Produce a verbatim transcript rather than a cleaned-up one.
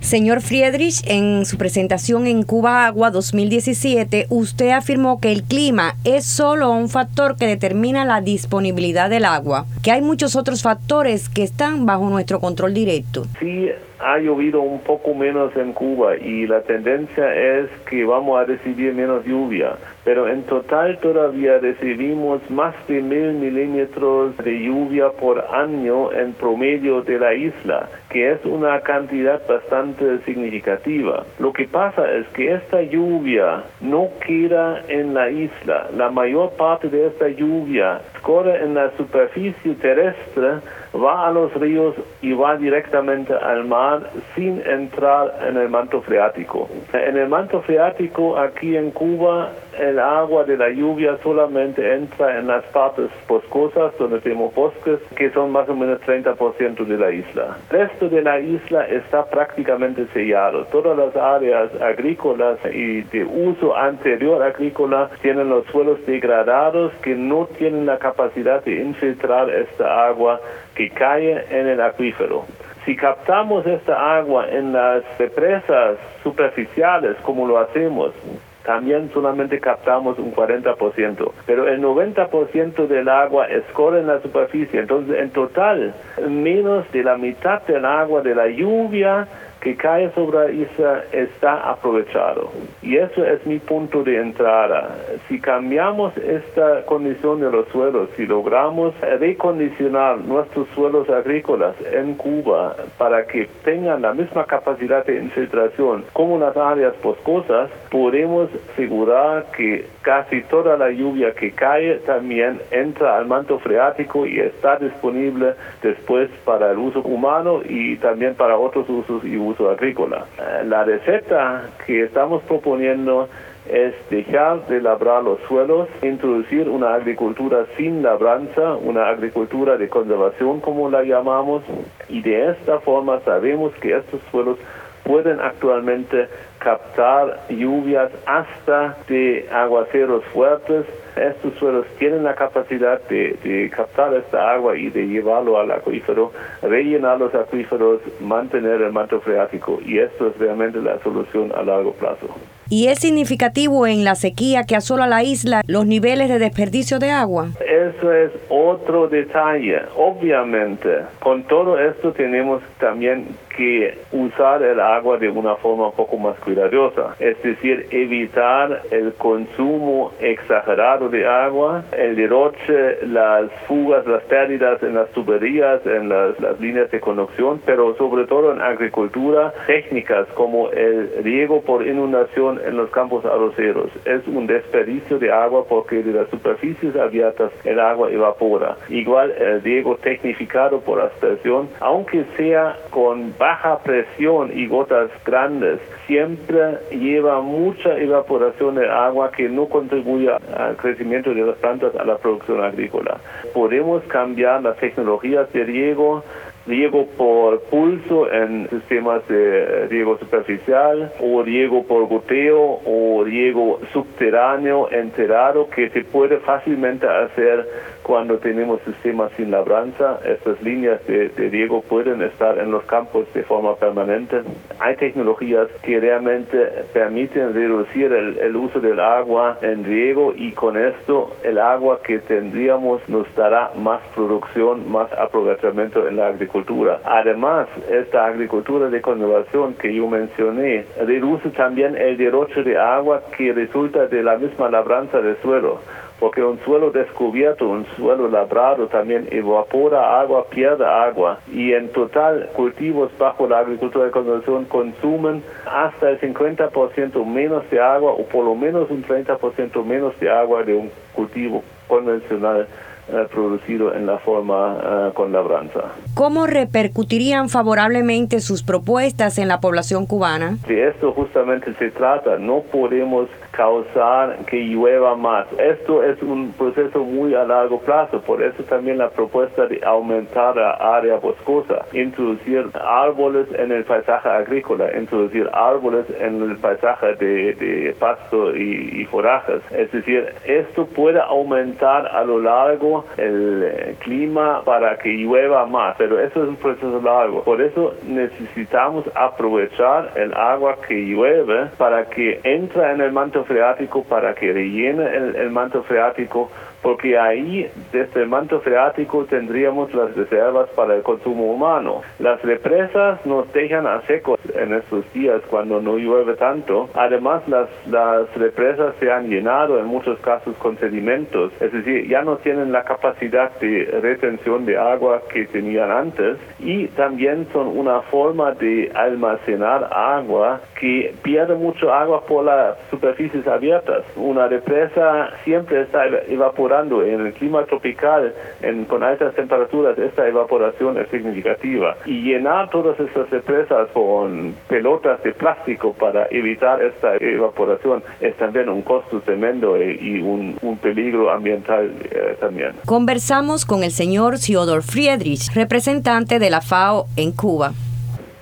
Señor Friedrich, en su presentación en Cuba Agua dos mil diecisiete, usted afirmó que el clima es solo un factor que determina la disponibilidad del agua, que hay muchos otros factores que están bajo nuestro control directo. Sí, ha llovido un poco menos en Cuba y la tendencia es que vamos a recibir menos lluvia, pero en total todavía recibimos más de mil milímetros de lluvia por año en promedio de la isla, que es una cantidad bastante significativa. Lo que pasa es que esta lluvia no queda en la isla. La mayor parte de esta lluvia corre en la superficie terrestre, va a los ríos y va directamente al mar sin entrar en el manto freático. En el manto freático aquí en Cuba el agua de la lluvia solamente entra en las partes boscosas donde tenemos bosques, que son más o menos treinta por ciento de la isla. El resto de la isla está prácticamente sellado. Todas las áreas agrícolas y de uso anterior agrícola tienen los suelos degradados que no tienen la capacidad de infiltrar esta agua que cae en el acuífero. Si captamos esta agua en las represas superficiales, como lo hacemos, también solamente captamos un cuarenta por ciento, pero el noventa por ciento del agua escorre en la superficie. Entonces, en total, menos de la mitad del agua de la lluvia que cae sobre la isla está aprovechado. Y eso es mi punto de entrada. Si cambiamos esta condición de los suelos, si logramos recondicionar nuestros suelos agrícolas en Cuba para que tengan la misma capacidad de infiltración como las áreas boscosas, podemos asegurar que casi toda la lluvia que cae también entra al manto freático y está disponible después para el uso humano y también para otros usos y uso agrícola. La receta que estamos proponiendo es dejar de labrar los suelos, introducir una agricultura sin labranza, una agricultura de conservación como la llamamos, y de esta forma sabemos que estos suelos pueden actualmente captar lluvias hasta de aguaceros fuertes. Estos suelos tienen la capacidad de, de captar esta agua y de llevarlo al acuífero, rellenar los acuíferos, mantener el manto freático, y esto es realmente la solución a largo plazo. ¿Y es significativo en la sequía que asola la isla los niveles de desperdicio de agua? Eso es otro detalle. Obviamente, con todo esto tenemos también que usar el agua de una forma un poco más cuidadosa, es decir, evitar el consumo exagerado de agua, el derroche, las fugas, las pérdidas en las tuberías, en las, las líneas de conducción, pero sobre todo en agricultura, técnicas como el riego por inundación en los campos arroceros. Es un desperdicio de agua porque de las superficies abiertas el agua evapora. Igual el riego tecnificado por aspersión, aunque sea con baja presión y gotas grandes, siempre lleva mucha evaporación de agua que no contribuye al crecimiento de las plantas, a la producción agrícola. Podemos cambiar las tecnologías de riego, riego por pulso en sistemas de riego superficial, o riego por goteo, o riego subterráneo enterrado, que se puede fácilmente hacer cuando tenemos sistemas sin labranza. Estas líneas de, de riego pueden estar en los campos de forma permanente. Hay tecnologías que realmente permiten reducir el, el uso del agua en riego, y con esto el agua que tendríamos nos dará más producción, más aprovechamiento en la agricultura. Además, esta agricultura de conservación que yo mencioné reduce también el derroche de agua que resulta de la misma labranza del suelo, porque un suelo descubierto, un suelo labrado también evapora agua, pierde agua, y en total cultivos bajo la agricultura de conservación consumen hasta el cincuenta por ciento menos de agua, o por lo menos un treinta por ciento menos de agua de un cultivo convencional eh, producido en la forma eh, con labranza. ¿Cómo repercutirían favorablemente sus propuestas en la población cubana? De esto justamente se trata. No podemos causar que llueva más. Esto es un proceso muy a largo plazo, por eso también la propuesta de aumentar la área boscosa, introducir árboles en el paisaje agrícola, introducir árboles en el paisaje de, de pasto y, y forajes. Es decir, esto puede aumentar a lo largo año el eh, clima para que llueva más, pero eso es un proceso largo. Por eso necesitamos aprovechar el agua que llueve para que entre en el manto freático, para que rellene el, el manto freático, porque ahí, desde el manto freático, tendríamos las reservas para el consumo humano. Las represas nos dejan a seco en estos días cuando no llueve tanto. Además, las, las represas se han llenado en muchos casos con sedimentos, es decir, ya no tienen la capacidad de retención de agua que tenían antes, y también son una forma de almacenar agua que pierde mucho agua por las superficies abiertas. Una represa siempre está evaporando. En el clima tropical, en, con altas temperaturas, esta evaporación es significativa. Y llenar todas estas represas con pelotas de plástico para evitar esta evaporación es también un costo tremendo y, y un, un peligro ambiental eh, también. Conversamos con el señor Theodor Friedrich, representante de la FAO en Cuba.